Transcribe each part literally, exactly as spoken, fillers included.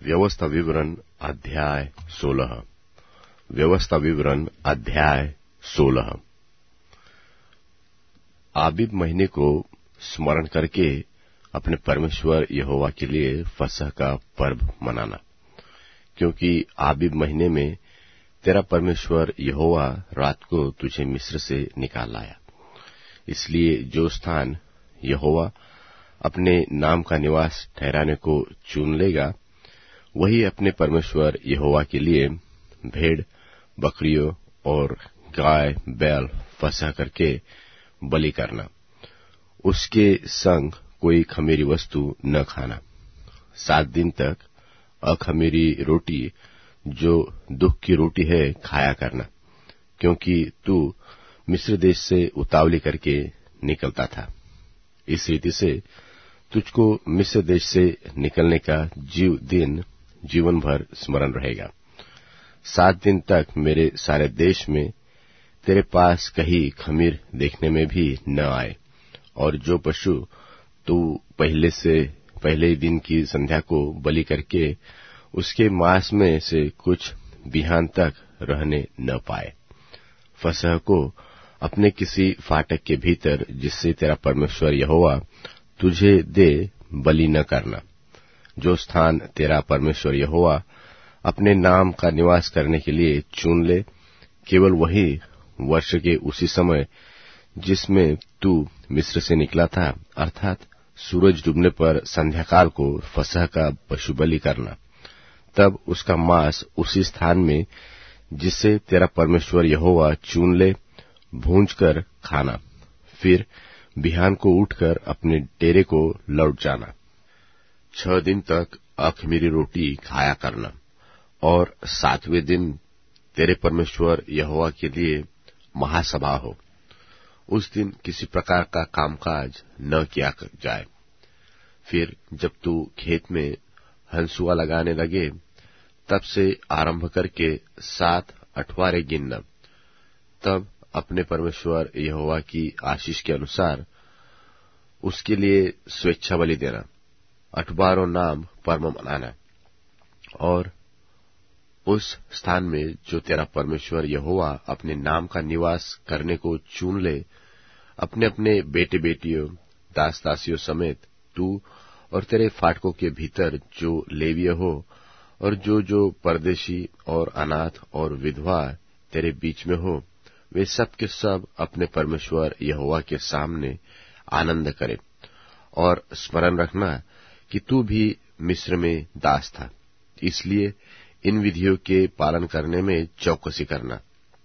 व्यवस्था विवरण अध्याय सोलह। व्यवस्था विवरण अध्याय सोलह। आबीब महीने को स्मरण करके अपने परमेश्वर यहोवा के लिए फसह का पर्व मनाना, क्योंकि आबीब महीने में तेरा परमेश्वर यहोवा रात को तुझे मिस्र से निकाल लाया। इसलिए जो स्थान यहोवा अपने नाम का निवास ठहराने को चुन लेगा, वही अपने परमेश्वर यहोवा के लिए भेड़, बकरियों और गाय बैल फसह करके बलि करना। उसके संग कोई खमीरी वस्तु न खाना। सात दिन तक अखमीरी रोटी, जो दुख की रोटी है, खाया करना, क्योंकि तू मिस्र देश से उतावली करके निकलता था। इस रीति से तुझको मिस्र देश से निकलने का जीव दिन जीवन भर स्मरण रहेगा। सात दिन तक मेरे सारे देश में तेरे पास कहीं खमीर देखने में भी न आए, और जो पशु तू पहले से पहले दिन की संध्या को बलि करके उसके मांस में से कुछ बिहान तक रहने न पाए। फसह को अपने किसी फाटक के भीतर, जिससे तेरा परमेश्वर यहोवा तुझे दे, बलि न करना। जो स्थान तेरा परमेश्वर यहोवा अपने नाम का निवास करने के लिए चुन ले, केवल वही वर्ष के उसी समय जिसमें तू मिस्र से निकला था, अर्थात सूरज डूबने पर संध्याकाल को फसह का पशु बलि करना। तब उसका मांस उसी स्थान में जिसे तेरा परमेश्वर यहोवा चुन ले भूंज कर खाना। फिर बिहान को उठकर अपने डेरे को लौट जाना। छह दिन तक अखमीरी रोटी खाया करना, और सातवें दिन तेरे परमेश्वर यहोवा के लिए महासभा हो। उस दिन किसी प्रकार का कामकाज न किया जाए। फिर जब तू खेत में हंसुआ लगाने लगे, तब से आरंभ करके सात अठवारे गिनना। तब अपने परमेश्वर यहोवा की आशीष के अनुसार उसके लिए स्वेच्छा बलि देना। अठबारों नाम पर्व मनाना, और उस स्थान में जो तेरा परमेश्वर यहोवा अपने नाम का निवास करने को चुन ले, अपने अपने बेटे बेटियों, दास दासियों समेत तू और तेरे फाटकों के भीतर जो लेवीय हो, और जो जो परदेशी और अनाथ और विधवा तेरे बीच में हो, वे सब के सब अपने परमेश्वर यहोवा के सामने आनंद करे। और स्मरण रखना कि तू भी मिस्र में दास था, इसलिए इन विधियों के पालन करने में चौकसी करना।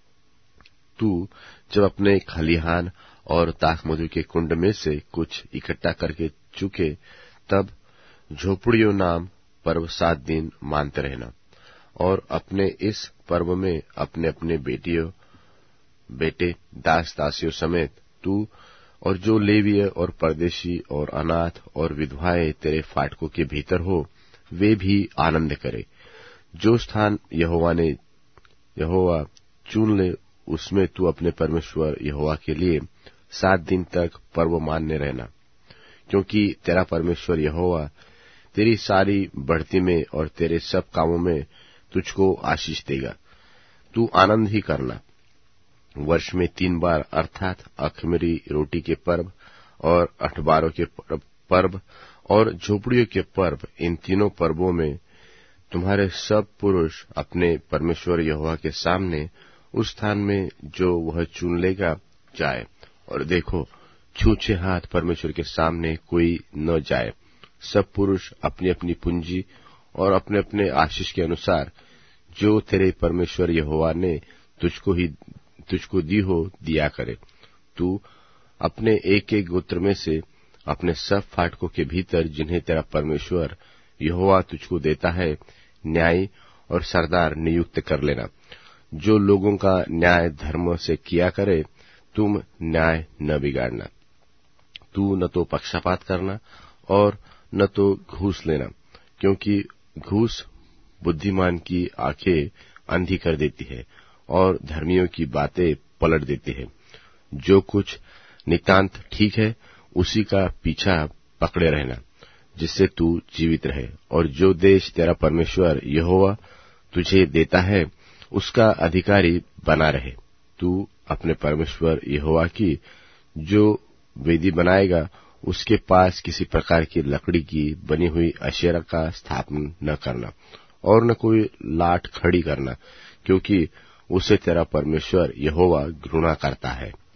तू जब अपने खलिहान और दाखमधु के कुंड में से कुछ इकट्ठा करके चुके, तब झोपड़ियों नाम पर्व सात दिन मानते रहना। और अपने इस पर्व में अपने अपने बेटियों, बेटे, दास दासियों समेत तू और जो लेवीय और परदेशी और अनाथ और विधवाएं तेरे फाटकों के भीतर हो, वे भी आनंद करे। जो स्थान यहोवा ने यहोवा चुन ले, उसमें तू अपने परमेश्वर यहोवा के लिए सात दिन तक पर्व मानने रहना, क्योंकि तेरा परमेश्वर यहोवा तेरी सारी बढ़ती में और तेरे सब कामों में तुझको आशीष देगा। तू आनंद ही करना। वर्ष में तीन बार, अर्थात अखमीरी रोटी के पर्व और अठबारों के पर्व और झोपड़ियों के पर्व, इन तीनों पर्वों में तुम्हारे सब पुरुष अपने परमेश्वर यहोवा के सामने उस स्थान में जो वह चुन लेगा जाए। और देखो, छूछे हाथ परमेश्वर के सामने कोई न जाए। सब पुरुष अपनी अपनी पूंजी और अपने अपने आशीष के अनुसार जो तेरे परमेश्वर यहोवा ने तुझको ही तुझको दी हो दिया करे। तू अपने एक एक गोत्र में से अपने सब फाटकों के भीतर, जिन्हें तेरा परमेश्वर यहोवा तुझको देता है, न्यायी और सरदार नियुक्त कर लेना, जो लोगों का न्याय धर्म से किया करे। तुम न्याय न बिगाड़ना। तू न तो पक्षपात करना और न तो घूस लेना, क्योंकि घूस बुद्धिमान की आंखें अंधी कर देती है और धर्मियों की बातें पलट देती है। जो कुछ नितांत ठीक है, उसी का पीछा पकड़े रहना। जिससे तू जीवित रहे, और जो देश तेरा परमेश्वर यहोवा तुझे देता है उसका अधिकारी बना रहे। तू अपने परमेश्वर यहोवा की जो वेदी बनाएगा उसके पास किसी प्रकार की लकड़ी की बनी हुई अशेरा का स्थापन न करना और न कोई लाट खड़ी करना, क्योंकि उसे तेरा परमेश्वर यहोवा घृणा करता है।